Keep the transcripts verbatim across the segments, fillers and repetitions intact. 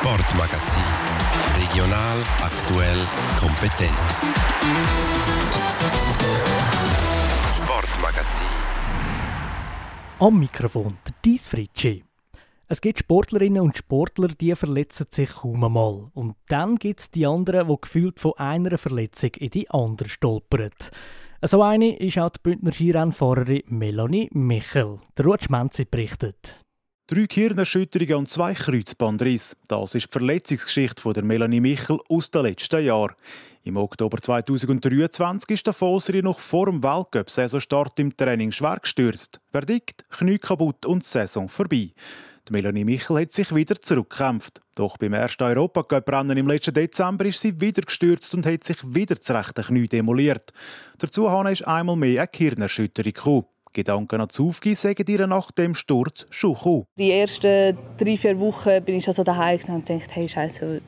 Sportmagazin. Regional, aktuell, kompetent. Sportmagazin. Am Mikrofon der Dies Fritschi. Es gibt Sportlerinnen und Sportler, die verletzen sich kaum einmal. Und dann gibt es die anderen, die gefühlt von einer Verletzung in die andere stolpern. So eine ist auch die Bündner Skirennfahrerin Melanie Michel. Der Ruud Schmenzi berichtet. Drei Gehirnerschütterungen und zwei Kreuzbandrisse. Das ist die Verletzungsgeschichte von der Melanie Michel aus den letzten Jahren. Im Oktober zweitausenddreiundzwanzig ist der Fosserie noch vor dem Weltcup-Saisonstart im Training schwer gestürzt. Verdict, Knie kaputt und die Saison vorbei. Die Melanie Michel hat sich wieder zurückgekämpft. Doch beim ersten Europacup-Rennen im letzten Dezember ist sie wieder gestürzt und hat sich wieder das rechte Knie demoliert. Dazu ist einmal mehr eine Gehirnerschütterung gekommen. Gedanken an das Aufgehen sagen ihr nach dem Sturz schon gekommen. Die ersten drei, vier Wochen bin ich also daheim und dachte, hey Scheiße,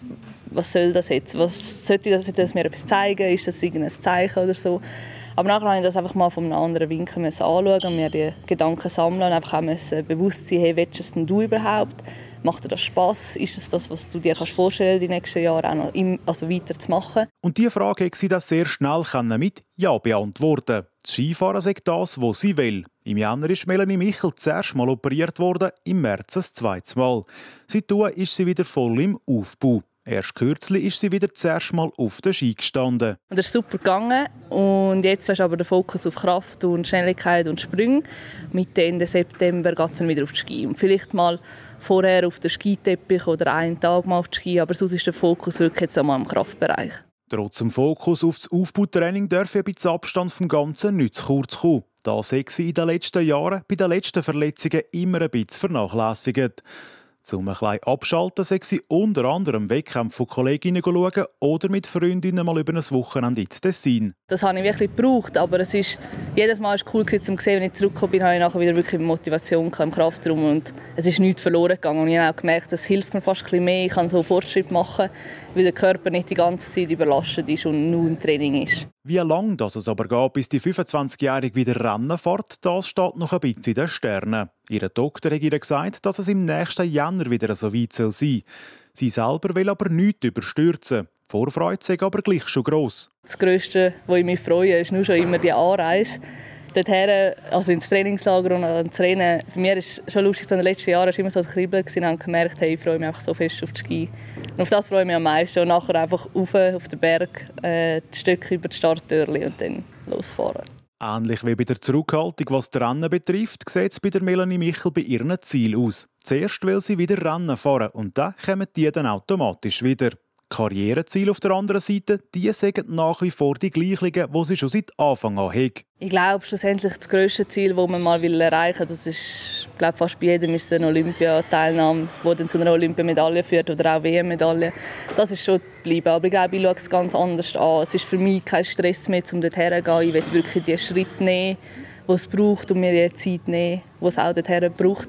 was soll das jetzt? Was sollte das, sollte das mir etwas zeigen? Ist das irgendein Zeichen oder so? Aber nachher musste ich das einfach mal von einem anderen Winkel anschauen und mir die Gedanken sammeln und einfach auch bewusst sein, hey, willst du es denn du überhaupt? Macht dir das Spass? Ist es das, was du dir vorstellen kannst, die nächsten Jahre auch noch im, also weiter zu machen? Und diese Frage konnte sie das sehr schnell mit Ja beantworten. Das Skifahren sagt das, was sie will. Im Januar ist Melanie Michel zuerst mal operiert worden, im März das zweite Mal. Seitdem ist sie wieder voll im Aufbau. Erst kürzlich ist sie wieder zuerst mal auf den Ski gestanden. Und das ist super gegangen. Und jetzt ist aber der Fokus auf Kraft und Schnelligkeit und Sprünge. Mitte Ende September geht es dann wieder auf die Ski. Und vielleicht mal vorher auf den Skiteppich oder einen Tag mal auf die Ski. Aber sonst ist der Fokus wirklich jetzt einmal im Kraftbereich. Trotz dem Fokus auf das Aufbautraining darf ein bisschen Abstand vom Ganzen nicht zu kurz kommen. Das hat sie in den letzten Jahren bei den letzten Verletzungen immer ein bisschen vernachlässigt. Zum ein bisschen abschalten sei sie unter anderem Wettkämpfe von Kolleginnen schauen oder mit Freundinnen mal über ein Wochenende ins Tessin. Das habe ich wirklich gebraucht, aber es ist, jedes Mal war es cool, um zu sehen, wenn ich zurückgekommen bin, habe ich nachher wieder wirklich Motivation im Kraftraum und es ist nichts verloren gegangen. Und ich habe auch gemerkt, das hilft mir fast ein bisschen mehr. Ich kann so Fortschritt machen, weil der Körper nicht die ganze Zeit überlastet ist und nur im Training ist. Wie lange das es aber geht, bis die fünfundzwanzigjährige wieder Rennen fährt, das steht noch ein bisschen in den Sternen. Ihr Doktor hat ihr gesagt, dass es im nächsten Januar wieder so weit sein soll. Sie selber will aber nichts überstürzen. Die Vorfreude sei aber gleich schon gross. Das Grösste, wo ich mich freue, ist nur schon immer die Anreise. Dorthin, also ins Trainingslager und ins Rennen. Für mich war es schon lustig, in den letzten Jahren war immer so ein Kribbeln und habe gemerkt, hey, ich freue mich einfach so fest auf die Ski. Und auf das freue ich mich am meisten. Und nachher einfach rauf auf den Berg, äh, die Stücke über die Starttürchen und dann losfahren. Ähnlich wie bei der Zurückhaltung, was das Rennen betrifft, sieht es bei der Melanie Michel bei ihren Zielen aus. Zuerst will sie wieder Rennen fahren und dann kommen die dann automatisch wieder. Karriereziele auf der anderen Seite, die sagen nach wie vor die gleichen, die sie schon seit Anfang an haben. Ich glaube, schlussendlich das grösste Ziel, das man mal erreichen will, das ist, ich glaube, fast bei jedem ist eine Olympiateilnahme, die dann zu einer Olympiamedaille führt oder auch W M-Medaille. Das ist schon geblieben. Aber ich glaube, ich schaue es ganz anders an. Es ist für mich kein Stress mehr, um dorthin zu gehen. Ich will wirklich die Schritte nehmen, die es braucht und mir die Zeit nehmen, die es auch dorthin braucht.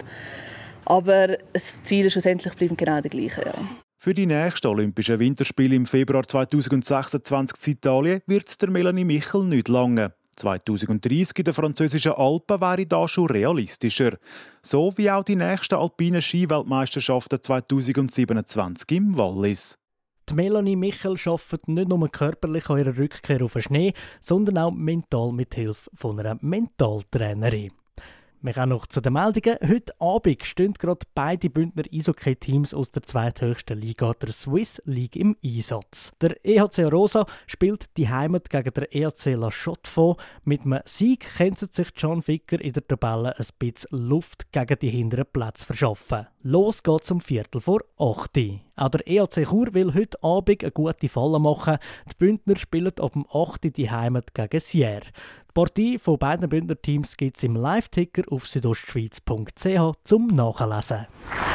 Aber das Ziel schlussendlich bleibt genau das gleiche. Ja. Für die nächsten Olympischen Winterspiele im Februar zweitausendsechsundzwanzig in Italien wird es der Melanie Michel nicht lange. zweitausenddreissig in den französischen Alpen wäre das schon realistischer. So wie auch die nächsten alpinen Skiweltmeisterschaften zweitausendsiebenundzwanzig im Wallis. Die Melanie Michel arbeitet nicht nur körperlich an ihrer Rückkehr auf den Schnee, sondern auch mental mit Hilfe von einer Mentaltrainerin. Wir kommen noch zu den Meldungen. Heute Abend stehen gerade beide Bündner Eishockey-Teams aus der zweithöchsten Liga, der Swiss League, im Einsatz. Der E H C Arosa spielt die Heimat gegen den E H C La Chaux-de-Fonds. Mit einem Sieg können sich John Ficker in der Tabelle ein bisschen Luft gegen die hinteren Plätze verschaffen. Los geht's um Viertel vor acht. Auch der E H C Chur will heute Abend eine gute Falle machen. Die Bündner spielen ab dem acht die Heimat gegen Sierre. Die Partie von beiden Bündner Teams gibt es im Live-Ticker auf südostschweiz punkt c h zum Nachlesen.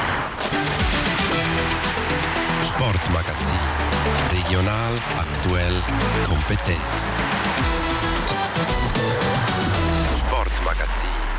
Sportmagazin. Regional, aktuell, kompetent. Sportmagazin.